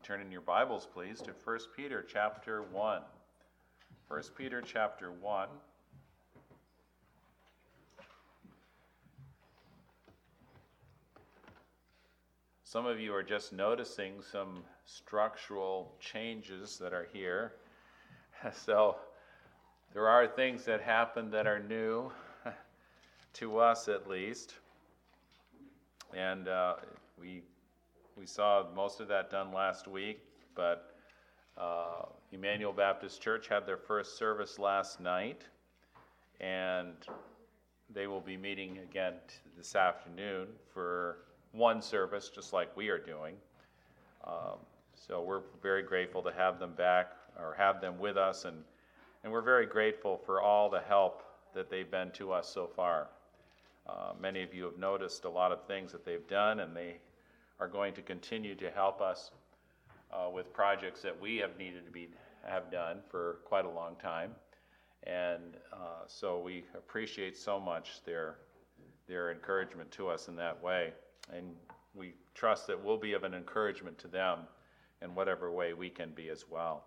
Turn in your Bibles, please, to 1 Peter chapter 1. 1 Peter chapter 1. Some of you are just noticing some structural changes that are here. So there are things that happen that are new, to us at least. And we saw most of that done last week, but Emmanuel Baptist Church had their first service last night, and they will be meeting again this afternoon for one service, just like we are doing. So we're very grateful to have them back, or have them with us, and we're very grateful for all the help that they've been to us so far. Many of you have noticed a lot of things that they've done, and they are going to continue to help us with projects that we have needed to have done for quite a long time. And so we appreciate so much their encouragement to us in that way. And we trust that we'll be of an encouragement to them in whatever way we can be as well.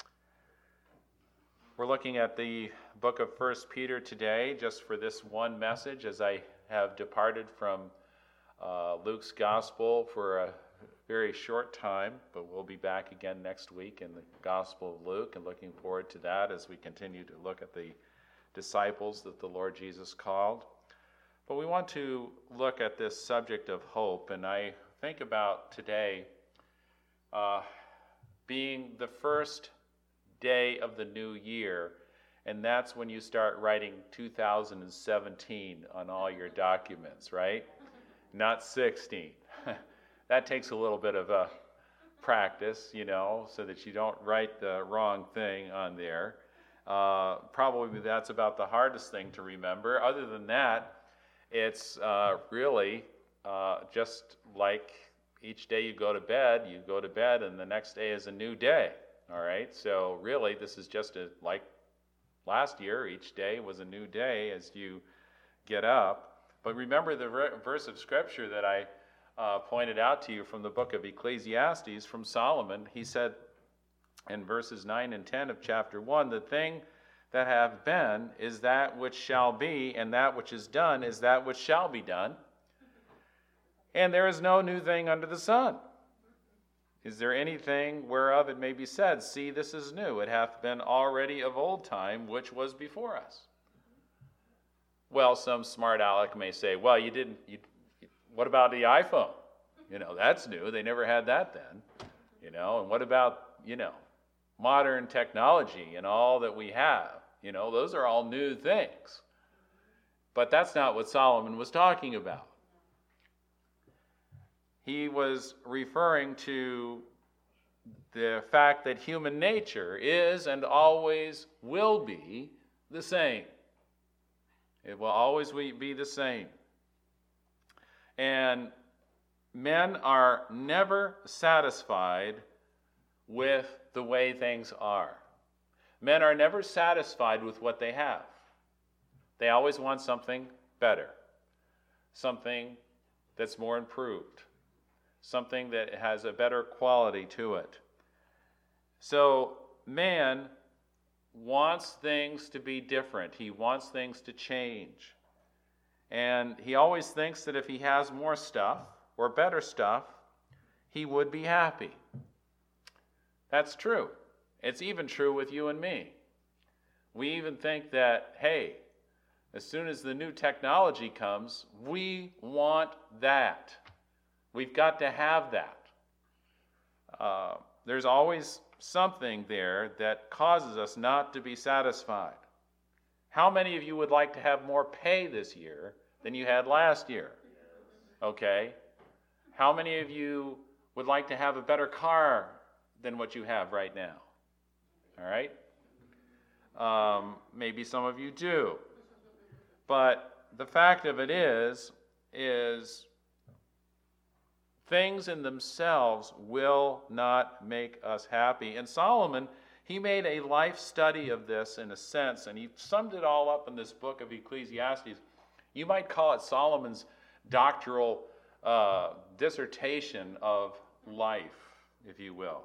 We're looking at the book of 1 Peter today, just for this one message, as I have departed from Luke's Gospel for a very short time, but we'll be back again next week in the Gospel of Luke, and looking forward to that as we continue to look at the disciples that the Lord Jesus called. But we want to look at this subject of hope, and I think about today being the first day of the new year, and that's when you start writing 2017 on all your documents, right? Not 16. That takes a little bit of a practice, so that you don't write the wrong thing on there. Probably that's about the hardest thing to remember. Other than that, it's really just like each day you go to bed, and the next day is a new day. All right, so really this is just like last year, each day was a new day as you get up. But remember the verse of Scripture that I pointed out to you from the book of Ecclesiastes from Solomon. He said in verses 9 and 10 of chapter 1, "The thing that hath been is that which shall be, and that which is done is that which shall be done. And there is no new thing under the sun. Is there anything whereof it may be said, See, this is new, it hath been already of old time, which was before us?" Well, some smart aleck may say, well, what about the iPhone? That's new. They never had that then. And what about, modern technology and all that we have? Those are all new things. But that's not what Solomon was talking about. He was referring to the fact that human nature is and always will be the same. It will always be the same. And men are never satisfied with the way things are. Men are never satisfied with what they have. They always want something better, something that's more improved, something that has a better quality to it. So man wants things to be different. He wants things to change. And he always thinks that if he has more stuff or better stuff, he would be happy. That's true. It's even true with you and me. We even think that, hey, as soon as the new technology comes, we want that. We've got to have that. There's always something there that causes us not to be satisfied. How many of you would like to have more pay this year than you had last year? Okay. How many of you would like to have a better car than what you have right now? All right. Maybe some of you do. But the fact of it is things in themselves will not make us happy. And Solomon, he made a life study of this in a sense, and he summed it all up in this book of Ecclesiastes. You might call it Solomon's doctoral dissertation of life. if you will.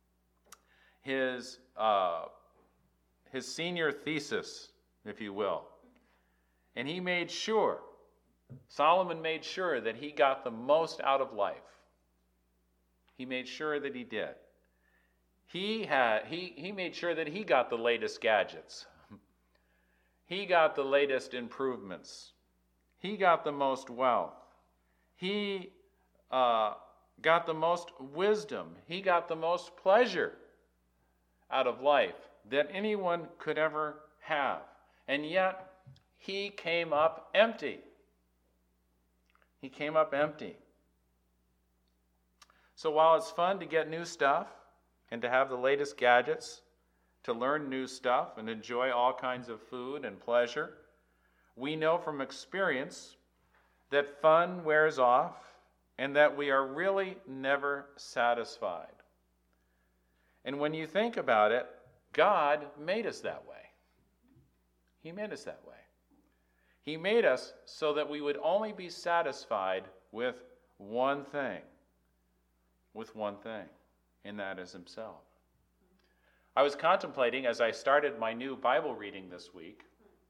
His senior thesis, if you will. And he made sure, Solomon made sure that he got the most out of life. He made sure that he did. He made sure that he got the latest gadgets. He got the latest improvements. He got the most wealth. He got the most wisdom. He got the most pleasure out of life that anyone could ever have. And yet, he came up empty. He came up empty. So while it's fun to get new stuff and to have the latest gadgets, to learn new stuff and enjoy all kinds of food and pleasure, we know from experience that fun wears off and that we are really never satisfied. And when you think about it, God made us that way. He made us that way. He made us so that we would only be satisfied with one thing, and that is himself. I was contemplating as I started my new Bible reading this week,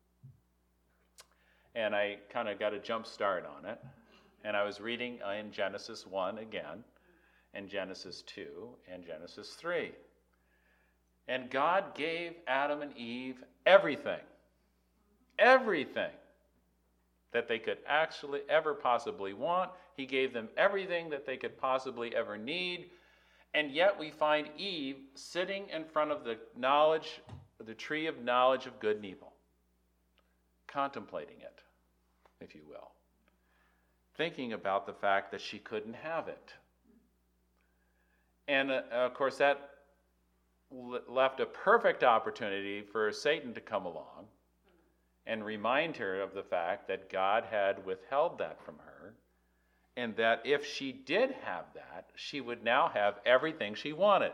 and I kind of got a jump start on it, and I was reading in Genesis 1 again, and Genesis 2, and Genesis 3. And God gave Adam and Eve everything that they could actually ever possibly want. He gave them everything that they could possibly ever need. And yet we find Eve sitting in front of the tree of knowledge of good and evil, contemplating it, if you will, thinking about the fact that she couldn't have it. And of course that left a perfect opportunity for Satan to come along and remind her of the fact that God had withheld that from her, and that if she did have that, she would now have everything she wanted.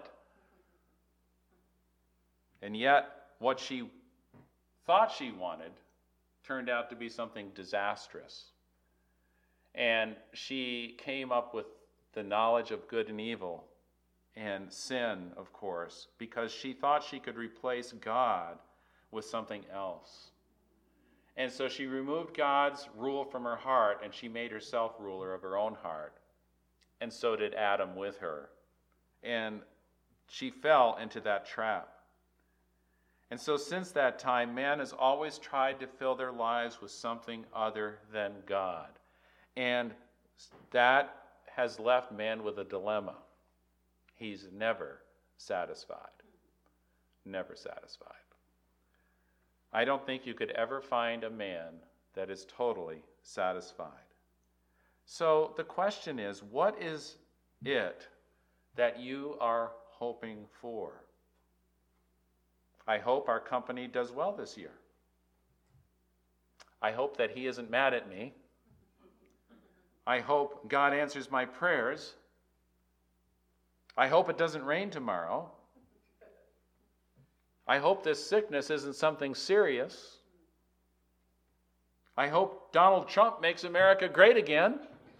And yet, what she thought she wanted turned out to be something disastrous. And she came up with the knowledge of good and evil and sin, of course, because she thought she could replace God with something else. And so she removed God's rule from her heart, and she made herself ruler of her own heart. And so did Adam with her. And she fell into that trap. And so since that time, man has always tried to fill their lives with something other than God. And that has left man with a dilemma. He's never satisfied. Never satisfied. I don't think you could ever find a man that is totally satisfied. So the question is, what is it that you are hoping for? I hope our company does well this year. I hope that he isn't mad at me. I hope God answers my prayers. I hope it doesn't rain tomorrow. I hope this sickness isn't something serious. I hope Donald Trump makes America great again.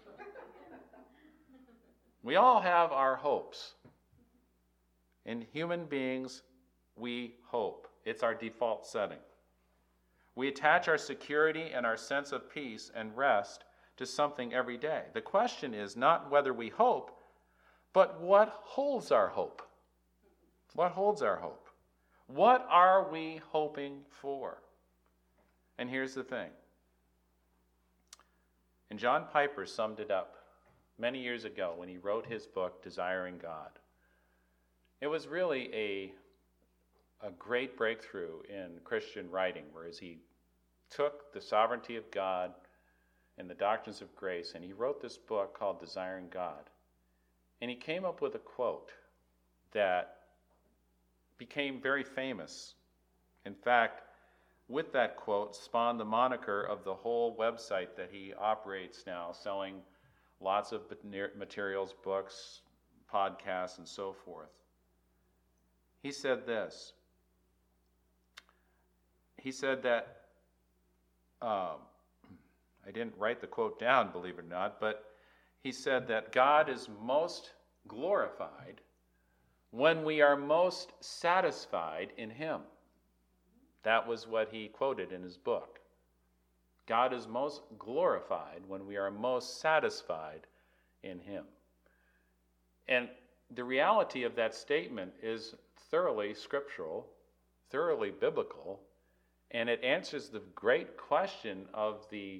We all have our hopes. In human beings, we hope. It's our default setting. We attach our security and our sense of peace and rest to something every day. The question is not whether we hope, but what holds our hope? What holds our hope? What are we hoping for? And here's the thing. And John Piper summed it up many years ago when he wrote his book, Desiring God. It was really a great breakthrough in Christian writing, whereas he took the sovereignty of God and the doctrines of grace, and he wrote this book called Desiring God. And he came up with a quote that became very famous. In fact, with that quote spawned the moniker of the whole website that he operates now, selling lots of materials, books, podcasts, and so forth. He said this. He said that, I didn't write the quote down, believe it or not, but he said that God is most glorified when we are most satisfied in Him. That was what he quoted in his book. God is most glorified when we are most satisfied in Him. And the reality of that statement is thoroughly scriptural, thoroughly biblical, and it answers the great question of the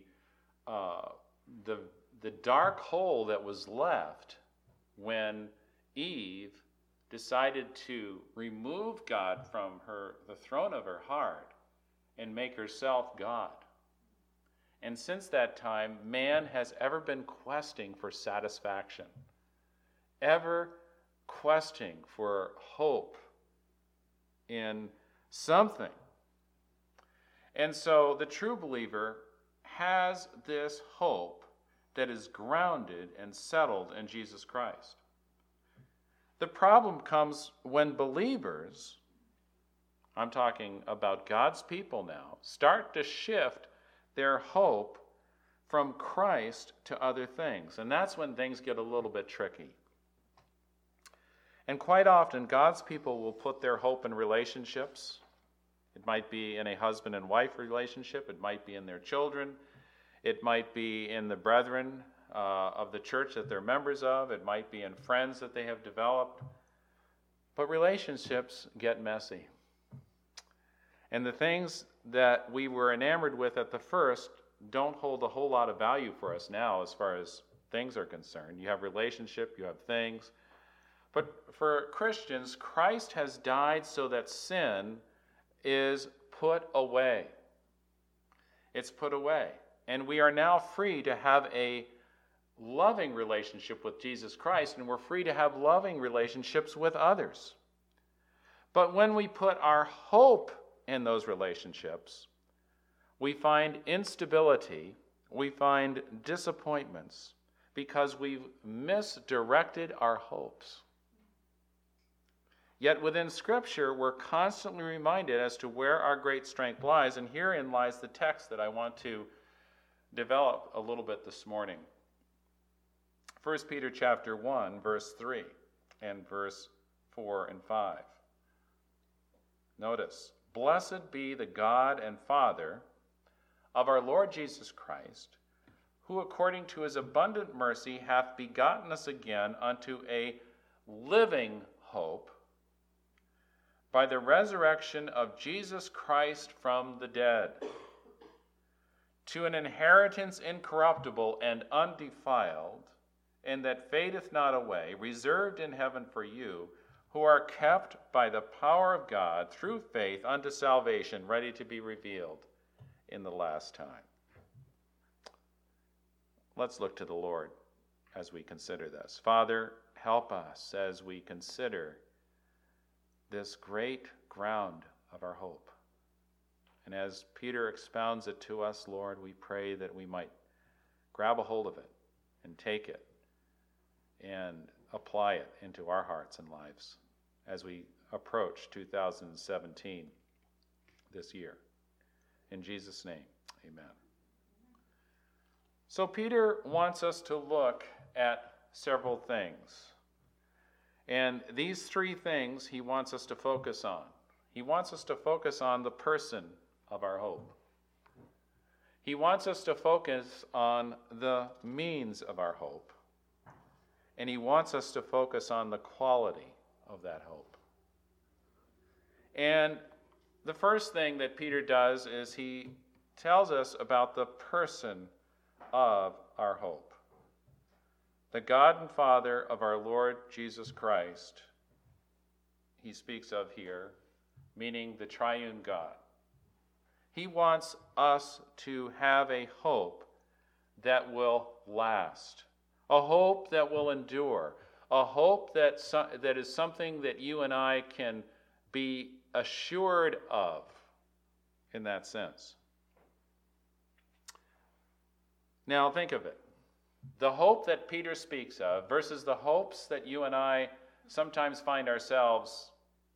dark hole that was left when Eve decided to remove God from the throne of her heart and make herself God. And since that time, man has ever been questing for satisfaction, ever questing for hope in something. And so the true believer has this hope that is grounded and settled in Jesus Christ. The problem comes when believers, I'm talking about God's people now, start to shift their hope from Christ to other things. And that's when things get a little bit tricky. And quite often, God's people will put their hope in relationships. It might be in a husband and wife relationship. It might be in their children. It might be in the brethren of the church that they're members of. It might be in friends that they have developed. But relationships get messy. And the things that we were enamored with at the first don't hold a whole lot of value for us now as far as things are concerned. You have relationship, you have things. But for Christians, Christ has died so that sin is put away. It's put away. And we are now free to have a loving relationship with Jesus Christ, and we're free to have loving relationships with others. But when we put our hope in those relationships, we find instability, we find disappointments, because we've misdirected our hopes. Yet within Scripture, we're constantly reminded as to where our great strength lies, and herein lies the text that I want to develop a little bit this morning. 1 Peter chapter 1, verse 3 and verse 4 and 5. Notice, "Blessed be the God and Father of our Lord Jesus Christ, who according to his abundant mercy hath begotten us again unto a living hope by the resurrection of Jesus Christ from the dead, to an inheritance incorruptible and undefiled, and that fadeth not away, reserved in heaven for you, who are kept by the power of God through faith unto salvation, ready to be revealed in the last time." Let's look to the Lord as we consider this. Father, help us as we consider this great ground of our hope. And as Peter expounds it to us, Lord, we pray that we might grab a hold of it and take it and apply it into our hearts and lives as we approach 2017 this year. In Jesus' name, amen. So Peter wants us to look at several things. And these three things he wants us to focus on. He wants us to focus on the person of our hope. He wants us to focus on the means of our hope. And he wants us to focus on the quality of that hope. And the first thing that Peter does is he tells us about the person of our hope. The God and Father of our Lord Jesus Christ, he speaks of here, meaning the triune God. He wants us to have a hope that will last, a hope that will endure, a hope that is something that you and I can be assured of in that sense. Now think of it. The hope that Peter speaks of versus the hopes that you and I sometimes find ourselves,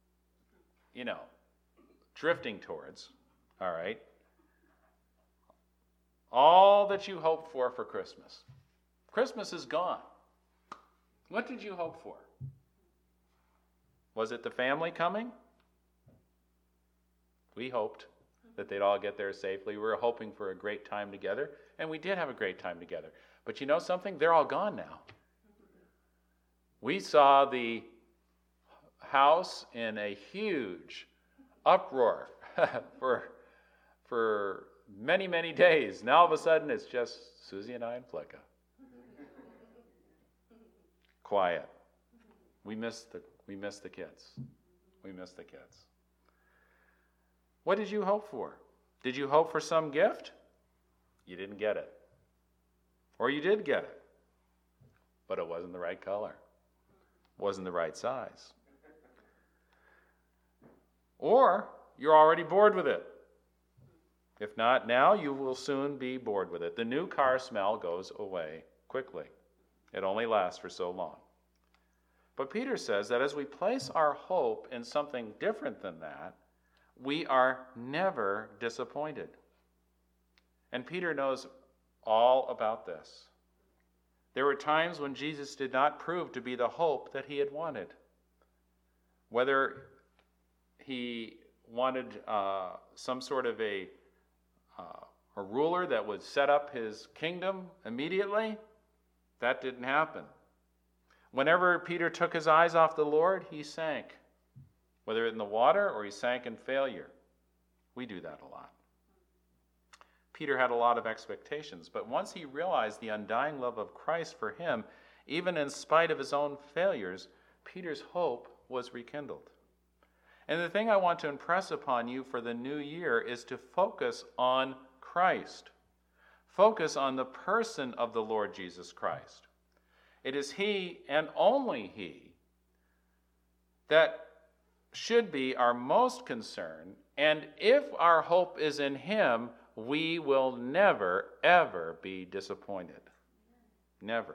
drifting towards, all right? All that you hoped for Christmas. Christmas is gone. What did you hope for? Was it the family coming? We hoped that they'd all get there safely. We were hoping for a great time together, and we did have a great time together. But you know something? They're all gone now. We saw the house in a huge uproar for many, many days. Now all of a sudden it's just Susie and I and Flicka. Quiet. We miss the kids. We miss the kids. What did you hope for? Did you hope for some gift? You didn't get it. Or you did get it, but it wasn't the right color. Wasn't the right size. Or you're already bored with it. If not now, you will soon be bored with it. The new car smell goes away quickly. It only lasts for so long. But Peter says that as we place our hope in something different than that, we are never disappointed. And Peter knows all about this. There were times when Jesus did not prove to be the hope that he had wanted. Whether he wanted some sort of a ruler that would set up his kingdom immediately, that didn't happen. Whenever Peter took his eyes off the Lord, he sank, whether in the water or he sank in failure. We do that a lot. Peter had a lot of expectations, but once he realized the undying love of Christ for him, even in spite of his own failures, Peter's hope was rekindled. And the thing I want to impress upon you for the new year is to focus on Christ. Focus on the person of the Lord Jesus Christ. It is He and only He that should be our most concern, and if our hope is in Him, we will never, ever be disappointed. Never.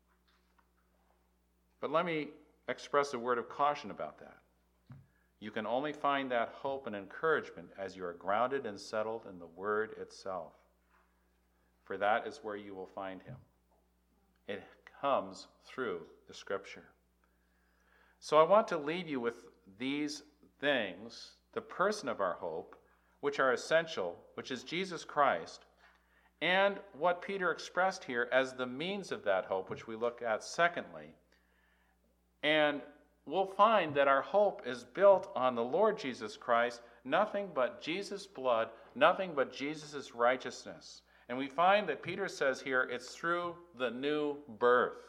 But let me express a word of caution about that. You can only find that hope and encouragement as you are grounded and settled in the Word itself. For that is where you will find Him. It comes through the Scripture. So I want to leave you with these things, the person of our hope, which are essential, which is Jesus Christ, and what Peter expressed here as the means of that hope, which we look at secondly. And we'll find that our hope is built on the Lord Jesus Christ, nothing but Jesus' blood, nothing but Jesus' righteousness. And we find that Peter says here it's through the new birth.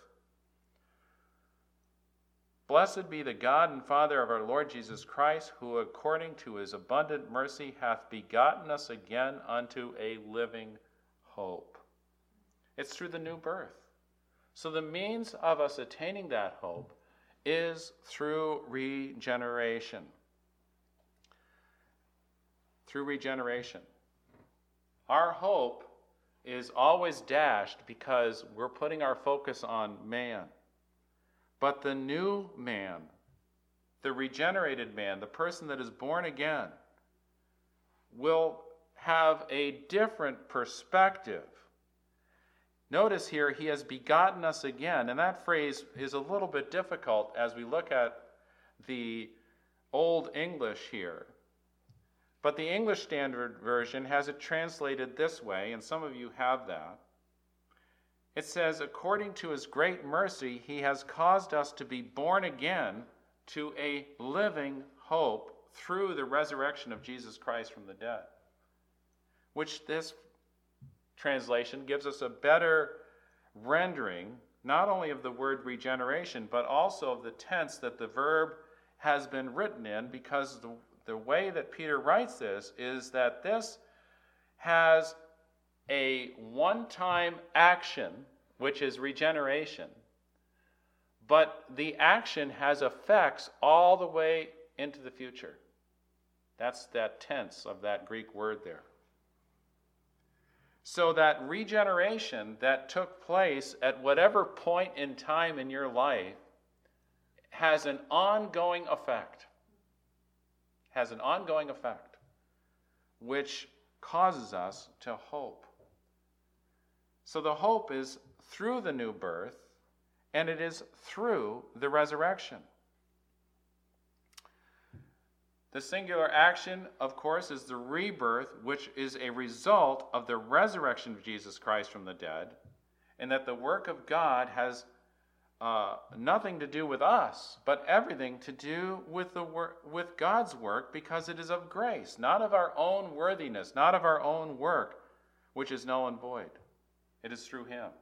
Blessed be the God and Father of our Lord Jesus Christ, who according to his abundant mercy hath begotten us again unto a living hope. It's through the new birth. So the means of us attaining that hope is through regeneration. Through regeneration. Our hope is always dashed because we're putting our focus on man. But the new man, the regenerated man, the person that is born again, will have a different perspective. Notice here, he has begotten us again, and that phrase is a little bit difficult as we look at the Old English here. But the English Standard Version has it translated this way, and some of you have that. It says, according to his great mercy, he has caused us to be born again to a living hope through the resurrection of Jesus Christ from the dead. Which this translation gives us a better rendering, not only of the word regeneration, but also of the tense that the verb has been written in, because the way that Peter writes this is that this has a one-time action, which is regeneration, but the action has effects all the way into the future. That's that tense of that Greek word there. So that regeneration that took place at whatever point in time in your life has an ongoing effect. Has an ongoing effect, which causes us to hope. So the hope is through the new birth, and it is through the resurrection. The singular action, of course, is the rebirth, which is a result of the resurrection of Jesus Christ from the dead, and that the work of God has nothing to do with us, but everything to do with with God's work, because it is of grace, not of our own worthiness, not of our own work, which is null and void. It is through him.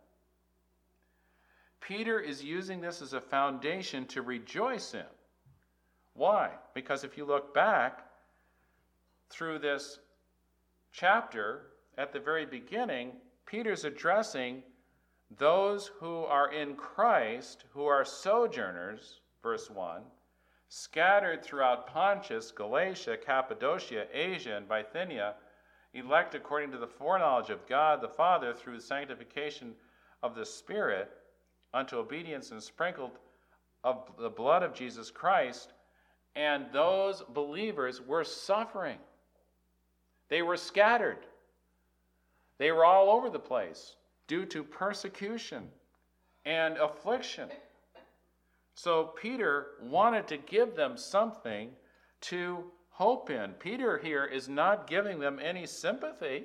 Peter is using this as a foundation to rejoice in. Why? Because if you look back through this chapter, at the very beginning, Peter's addressing those who are in Christ, who are sojourners, verse 1, scattered throughout Pontus, Galatia, Cappadocia, Asia, and Bithynia, elect according to the foreknowledge of God the Father through the sanctification of the Spirit, unto obedience and sprinkled of the blood of Jesus Christ. And those believers were suffering. They were scattered. They were all over the place due to persecution and affliction. So Peter wanted to give them something to hope in. Peter here is not giving them any sympathy.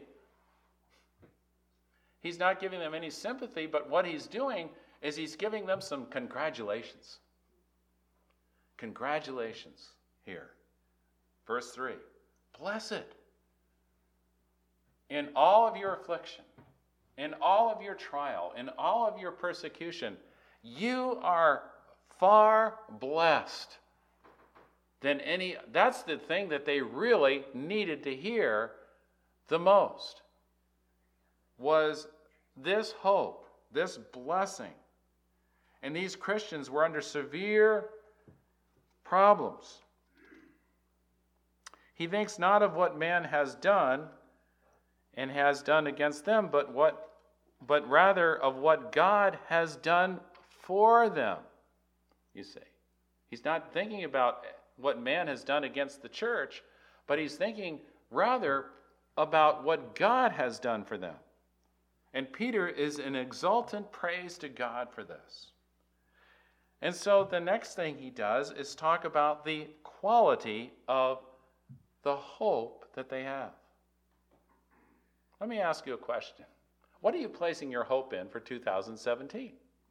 He's not giving them any sympathy, but what he's doing is he's giving them some congratulations. Congratulations here. Verse 3. Blessed in all of your affliction, in all of your trial, in all of your persecution, you are far blessed than any. That's the thing that they really needed to hear the most, was this hope, this blessing. And these Christians were under severe problems. He thinks not of what man has done and has done against them, but rather of what God has done for them, you see. He's not thinking about what man has done against the church, but he's thinking rather about what God has done for them. And Peter is in exultant praise to God for this. And so the next thing he does is talk about the quality of the hope that they have. Let me ask you a question. What are you placing your hope in for 2017?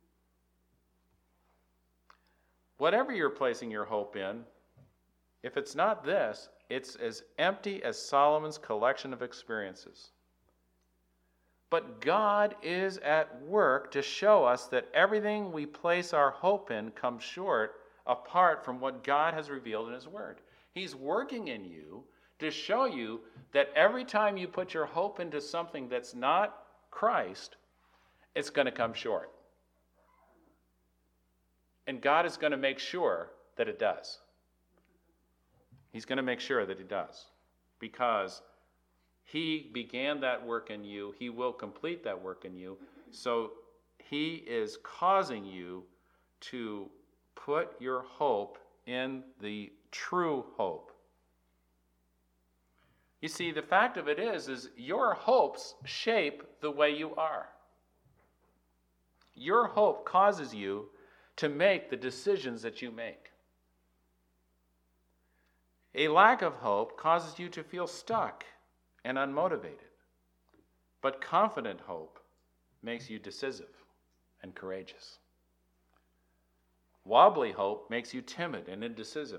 Whatever you're placing your hope in, if it's not this, it's as empty as Solomon's collection of experiences. But God is at work to show us that everything we place our hope in comes short apart from what God has revealed in his word. He's working in you to show you that every time you put your hope into something that's not Christ, it's going to come short. And God is going to make sure that it does. He's going to make sure that it does. Because he began that work in you. He will complete that work in you. So he is causing you to put your hope in the true hope. You see, the fact of it is your hopes shape the way you are. Your hope causes you to make the decisions that you make. A lack of hope causes you to feel stuck and unmotivated. But confident hope makes you decisive and courageous. Wobbly hope makes you timid and indecisive.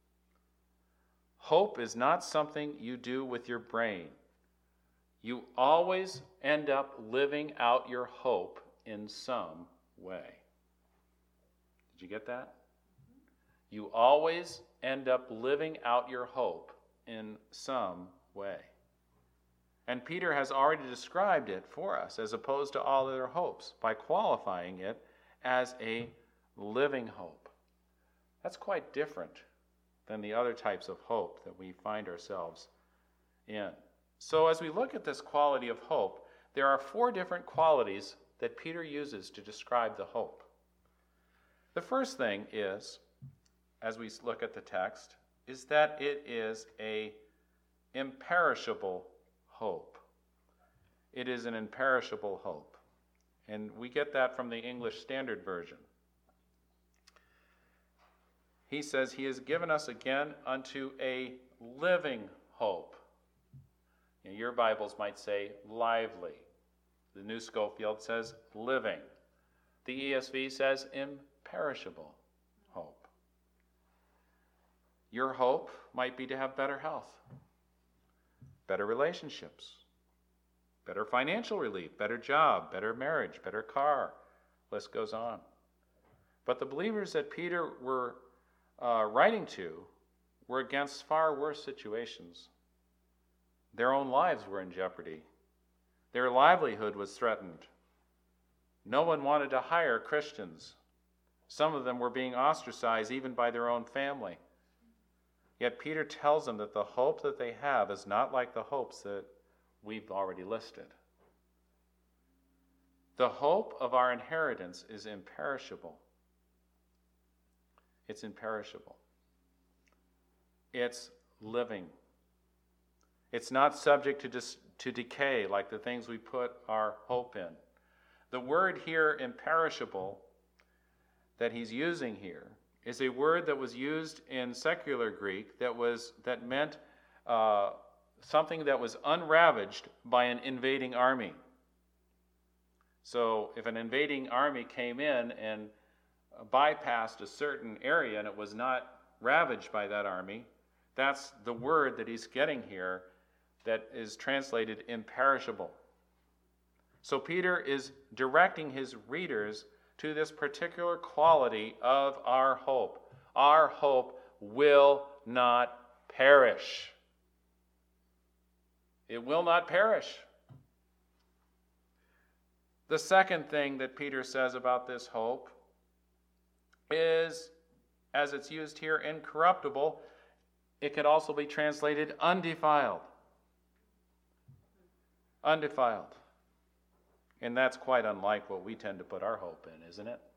Hope is not something you do with your brain. You always end up living out your hope in some way. Did you get that? You always end up living out your hope in some way. And Peter has already described it for us as opposed to all other hopes by qualifying it as a living hope. That's quite different than the other types of hope that we find ourselves in. So as we look at this quality of hope, there are 4 different qualities that Peter uses to describe the hope. The first thing is, as we look at the text, is that it is a imperishable hope. It is an imperishable hope. And we get that from the English Standard Version. He says, he has given us again unto a living hope. Your Bibles might say lively. The New Schofield says living. The ESV says imperishable hope. Your hope might be to have better health, better relationships, better financial relief, better job, better marriage, better car. List goes on. But the believers that Peter were writing to were against far worse situations. Their own lives were in jeopardy. Their livelihood was threatened. No one wanted to hire Christians. Some of them were being ostracized even by their own family. Yet Peter tells them that the hope that they have is not like the hopes that we've already listed. The hope of our inheritance is imperishable. It's imperishable. It's living. It's not subject to decay like the things we put our hope in. The word here, imperishable, that he's using here is a word that was used in secular Greek that meant something that was unravaged by an invading army. So if an invading army came in and bypassed a certain area and it was not ravaged by that army, that's the word that he's getting here that is translated imperishable. So Peter is directing his readers to this particular quality of our hope. Our hope will not perish. It will not perish. The second thing that Peter says about this hope is, as it's used here, incorruptible. It could also be translated undefiled. Undefiled. And that's quite unlike what we tend to put our hope in, isn't it?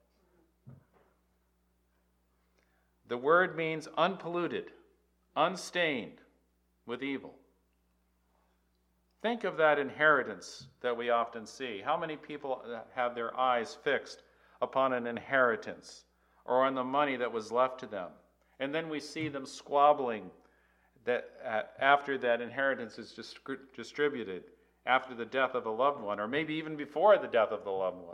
The word means unpolluted, unstained with evil. Think of that inheritance that we often see. How many people have their eyes fixed upon an inheritance or on the money that was left to them? And then we see them squabbling that after that inheritance is distributed, after the death of a loved one, or maybe even before the death of the loved one.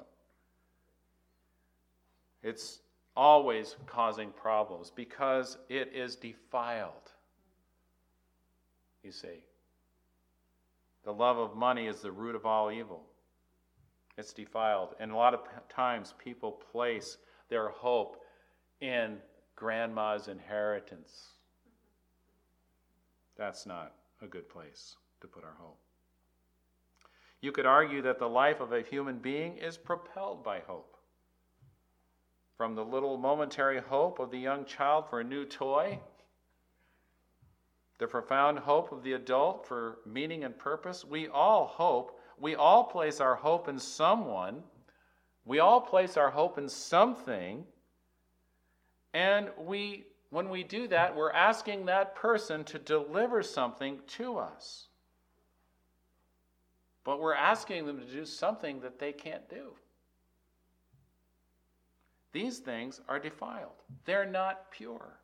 It's always causing problems because it is defiled. You see, the love of money is the root of all evil. It's defiled. And a lot of times people place their hope in grandma's inheritance. That's not a good place to put our hope. You could argue that the life of a human being is propelled by hope. From the little momentary hope of the young child for a new toy, the profound hope of the adult for meaning and purpose, we all hope. We all place our hope in someone. We all place our hope in something. And when we do that, we're asking that person to deliver something to us. But we're asking them to do something that they can't do. These things are defiled. They're not pure.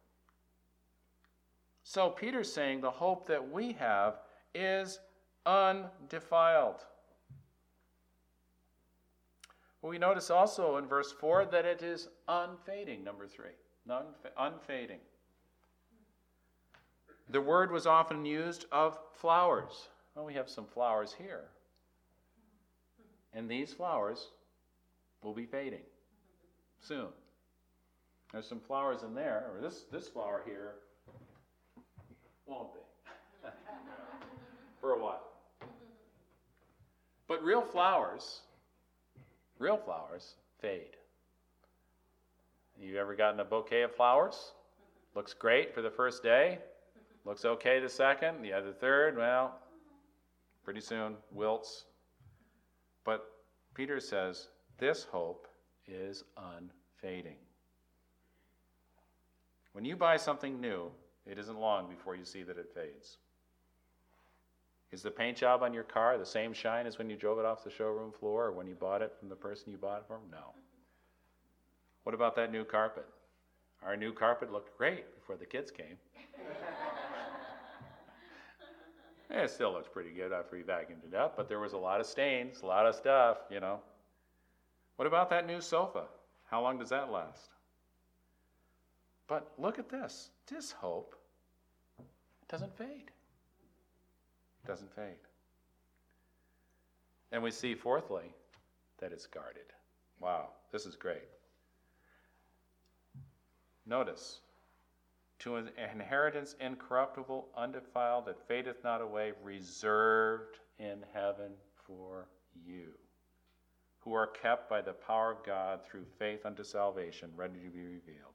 So Peter's saying the hope that we have is undefiled. We notice also in verse 4 that it is unfading, number 3. Unfading. The word was often used of flowers. Well, we have some flowers here. And these flowers will be fading soon. There's some flowers in there, or this flower here won't be for a while. But real flowers fade. You ever gotten a bouquet of flowers? Looks great for the first day. Looks okay the second. Yeah, the third, well, pretty soon wilts. But Peter says this hope is unfading. When you buy something new, it isn't long before you see that it fades. Is the paint job on your car the same shine as when you drove it off the showroom floor or when you bought it from the person you bought it from? No. What about that new carpet? Our new carpet looked great before the kids came. It still looks pretty good after we vacuumed it up, but there was a lot of stains, a lot of stuff, What about that new sofa? How long does that last? But look at this. This hope doesn't fade. It doesn't fade. And we see, fourthly, that it's guarded. Wow, this is great. Notice, to an inheritance incorruptible, undefiled, that fadeth not away, reserved in heaven for you, who are kept by the power of God through faith unto salvation, ready to be revealed.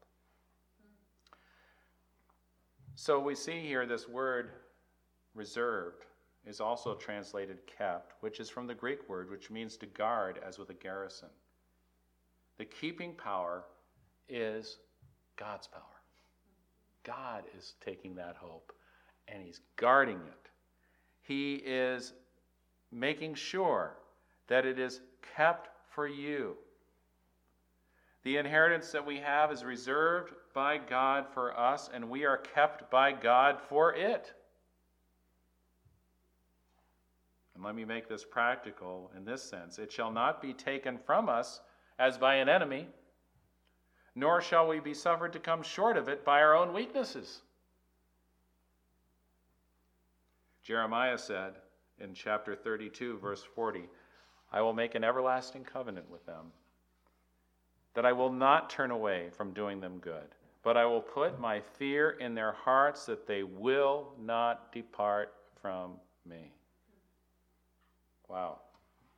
So we see here this word reserved is also translated kept, which is from the Greek word, which means to guard as with a garrison. The keeping power is God's power. God is taking that hope and he's guarding it. He is making sure that it is kept for you. The inheritance that we have is reserved by God for us, and we are kept by God for it. And let me make this practical in this sense. It shall not be taken from us as by an enemy, nor shall we be suffered to come short of it by our own weaknesses. Jeremiah said in chapter 32, verse 40, I will make an everlasting covenant with them, that I will not turn away from doing them good, but I will put my fear in their hearts that they will not depart from me. Wow.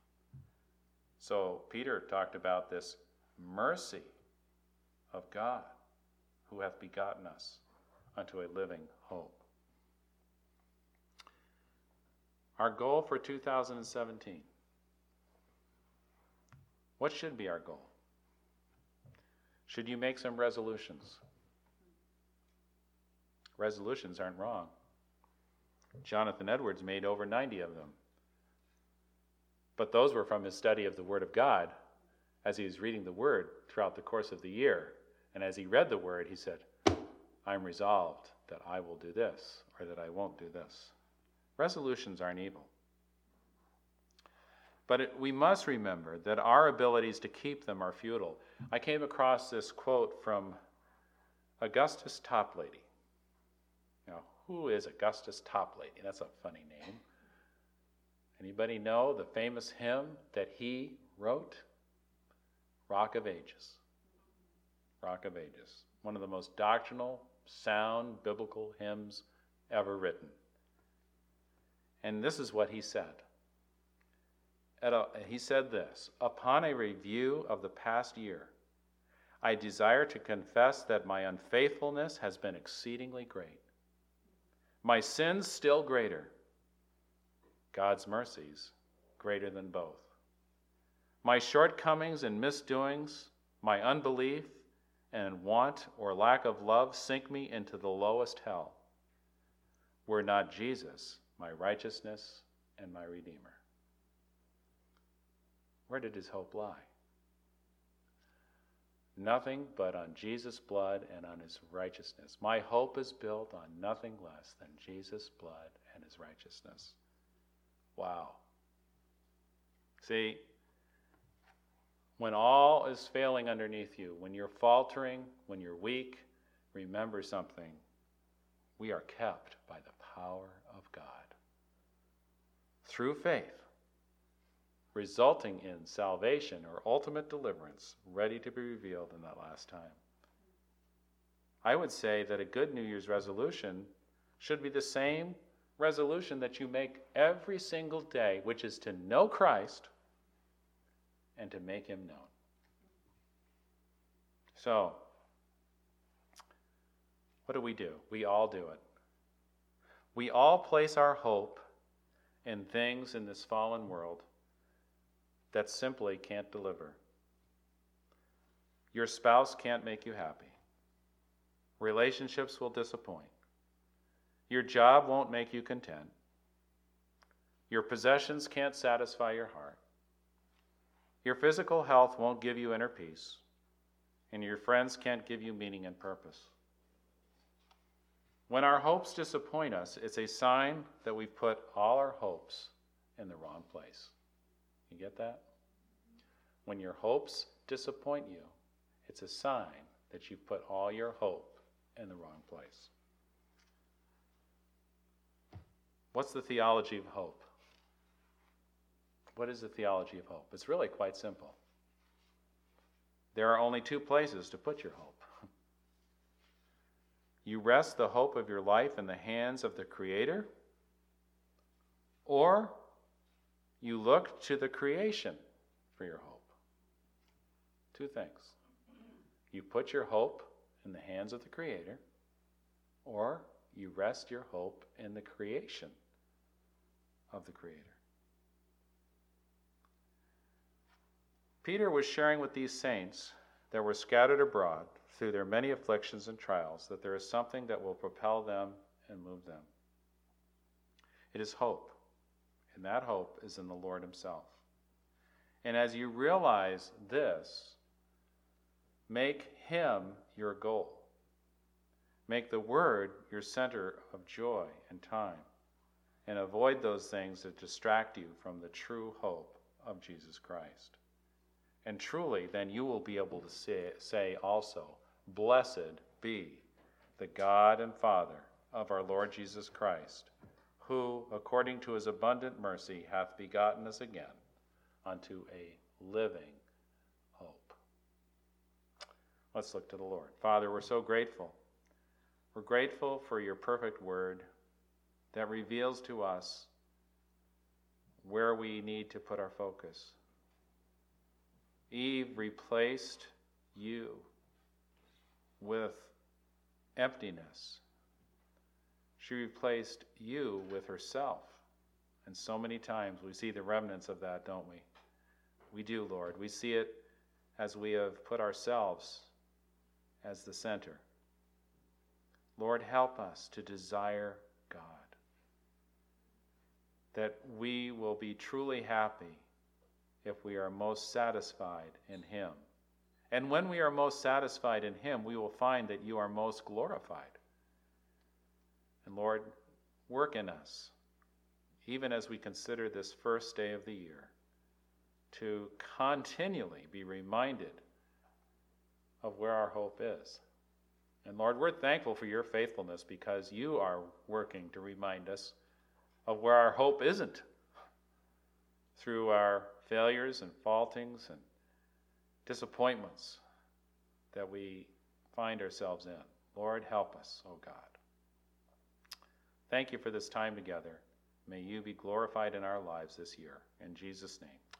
So Peter talked about this mercy of God, who hath begotten us unto a living hope. Our goal for 2017. What should be our goal? Should you make some resolutions? Resolutions aren't wrong. Jonathan Edwards made over 90 of them. But those were from his study of the Word of God as he was reading the Word throughout the course of the year. And as he read the Word, he said, I'm resolved that I will do this or that I won't do this. Resolutions aren't evil. But we must remember that our abilities to keep them are futile. I came across this quote from Augustus Toplady. Now, who is Augustus Toplady? That's a funny name. Anybody know the famous hymn that he wrote? Rock of Ages. Rock of Ages. One of the most doctrinal, sound, biblical hymns ever written. And this is what he said. He said this, upon a review of the past year, I desire to confess that my unfaithfulness has been exceedingly great. My sins still greater. God's mercies greater than both. My shortcomings and misdoings, my unbelief and want or lack of love sink me into the lowest hell. Were not Jesus my righteousness and my Redeemer? Where did his hope lie? Nothing but on Jesus' blood and on his righteousness. My hope is built on nothing less than Jesus' blood and his righteousness. Wow. See, when all is failing underneath you, when you're faltering, when you're weak, remember something. We are kept by the power of God. Through faith, resulting in salvation or ultimate deliverance, ready to be revealed in that last time. I would say that a good New Year's resolution should be the same resolution that you make every single day, which is to know Christ and to make him known. So, what do? We all do it. We all place our hope in things in this fallen world that simply can't deliver. Your spouse can't make you happy. Relationships will disappoint. Your job won't make you content. Your possessions can't satisfy your heart. Your physical health won't give you inner peace. And your friends can't give you meaning and purpose. When our hopes disappoint us, it's a sign that we've put all our hopes in the wrong place. You get that? When your hopes disappoint you, it's a sign that you've put all your hope in the wrong place. What's the theology of hope? What is the theology of hope? It's really quite simple. There are only two places to put your hope. You rest the hope of your life in the hands of the Creator, or you look to the creation for your hope. Two things. You put your hope in the hands of the Creator, or you rest your hope in the creation of the Creator. Peter was sharing with these saints that were scattered abroad through their many afflictions and trials that there is something that will propel them and move them. It is hope, and that hope is in the Lord Himself. And as you realize this, make Him your goal. Make the Word your center of joy and time, and avoid those things that distract you from the true hope of Jesus Christ. And truly, then you will be able to say also, "Blessed be the God and Father of our Lord Jesus Christ, who, according to His abundant mercy, hath begotten us again unto a living hope." Let's look to the Lord. Father, we're so grateful. We're grateful for your perfect word that reveals to us where we need to put our focus. Eve replaced you with emptiness. She replaced you with herself. And so many times we see the remnants of that, don't we? We do, Lord. We see it as we have put ourselves as the center. Lord, help us to desire God, that we will be truly happy if we are most satisfied in Him. And when we are most satisfied in Him, we will find that you are most glorified. And Lord, work in us, even as we consider this first day of the year, to continually be reminded of where our hope is. And Lord, we're thankful for your faithfulness because you are working to remind us of where our hope isn't through our failures and faultings and disappointments that we find ourselves in. Lord, help us, oh God. Thank you for this time together. May you be glorified in our lives this year. In Jesus' name.